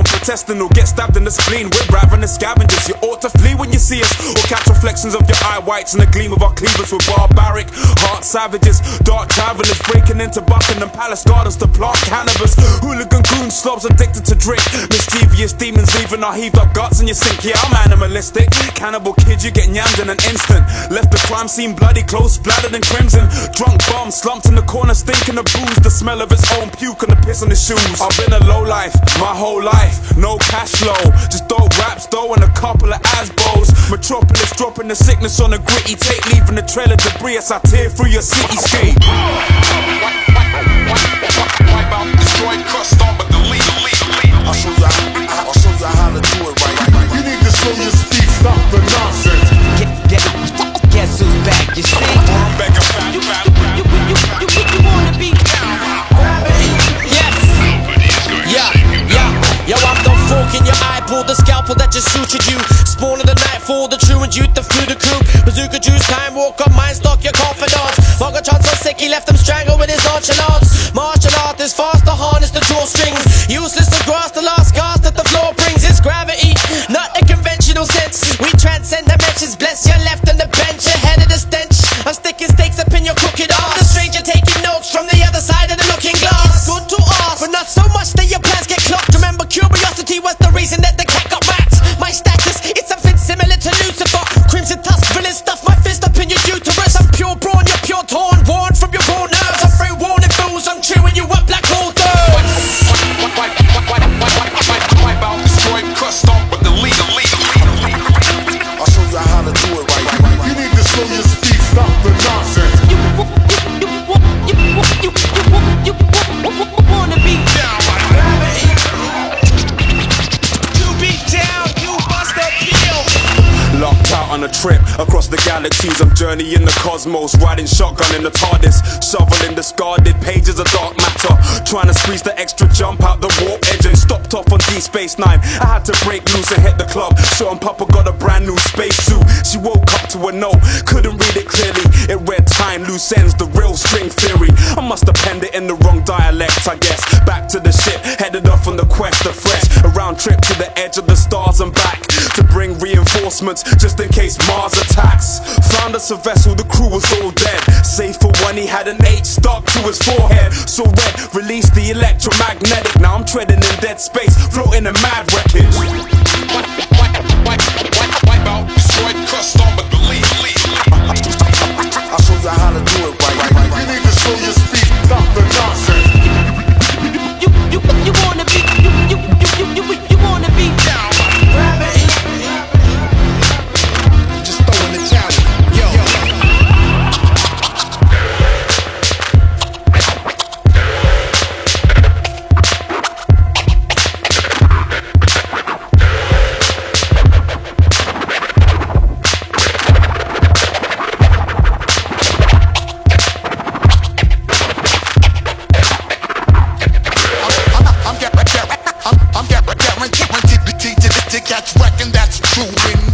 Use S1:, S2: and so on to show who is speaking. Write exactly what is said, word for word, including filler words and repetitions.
S1: protesting or get stabbed in the spleen. We're ravenous scavengers. You ought to flee when you see us, or catch reflections of your eye whites and the gleam of our cleavers. We're barbaric, heart savages, dark travelers, breaking into Buckingham Palace gardens to plant cannabis. Hooligan goon slobs addicted to drink. Mischievous demons leaving our heaved up guts in your sink. Yeah, I'm animalistic. Cannibal kid, you get yammed in an instant. Left the crime scene bloody, clothes splattered in crimson. Drunk bum slumped in the corner, stinking of booze. The smell of his own puke and the piss on his shoes. I've been a low life, my whole life. No cash flow, just dope raps though and a couple of asbos. Metropolis dropping the sickness on a gritty tape, leaving the trail of debris as I tear through your cityscape.
S2: Wipe out, destroy, cut, stop, but delete, delete, delete. I'll show you how, I'll show you how to do it right.
S3: You need to slow your speed, stop the nonsense.
S4: Get, get, guess who's back, you see?
S2: I'm back, I'm back,
S4: You,
S2: I'm back.
S4: you, you, you, you, you wanna be down? Yes. Yeah, yeah. Yo, I'm the fork in your eye, pull the scalpel that just sutured you. Spawn of the nightfall, the truant youth, the flew the coup. Bazooka juice, time walk up, mind stock your confidants. Mogachon so sick he left them strangled with his nonchalance. Martial art is fast to harness the drawstrings. Useless to grasp the last gasp that the floor brings. It's gravity, not a conventional sense. We transcend dimensions, bless your left on the bench. Ahead of the stench, I'm sticking stakes up in your crooked arm. The stranger taking notes from the other side of the looking glass. It's good to ask, but not so much that your plans get clocked. Remember, curiosity was the reason that the cat got wrapped. My status, it's something similar to Lucifer. Crimson tusk, villain stuff my fist up in your uterus. I'm pure brawn, you're pure torn, worn from your raw nerves. I'm free warning fools, I'm chewing you up like all dirt.
S2: Wipe out, destroy, cut, stop, but delete, delete, delete.
S3: I'll show you how to do it right. You need to slow your speed, stop the nonsense.
S4: You, you, you, you, you, you, you, you wanna be down like gravity. You be down, you must appeal.
S1: Locked out on a trip across the galaxies. I'm journeying the cosmos, riding shotgun in the TARDIS, shoveling discarded pages of dark matter, trying to squeeze the extra jump out the warp edge and stopped off on D Space Nine. I had to break loose and hit the club. Sean Papa got a brand new spacesuit. She woke up to a note, couldn't read it clearly. It read time, loose ends, the real string theory. I must have penned it in the wrong dialect, I guess. Back to the ship, headed off on the quest of fresh. A round trip to the edge of the stars and back to bring reinforcements just in case Mars attacks. Found us a vessel, the crew was all dead. Save for one, he had an H stuck to his forehead. So red, released the electromagnetic. Now I'm treading in dead space, floating in mad wreckage.
S2: Wipe out, destroy, cut, stop, but delete, delete, delete.
S3: I'll show you how to do it right. You need to slow your speed, stop the nonsense.
S4: You, you, you wanna be, you, you, you, you, you, you wanna be down like gravity.
S3: Just throwing the challenge. Yo.
S2: I'm guaranteed to catch wreck, and that's true.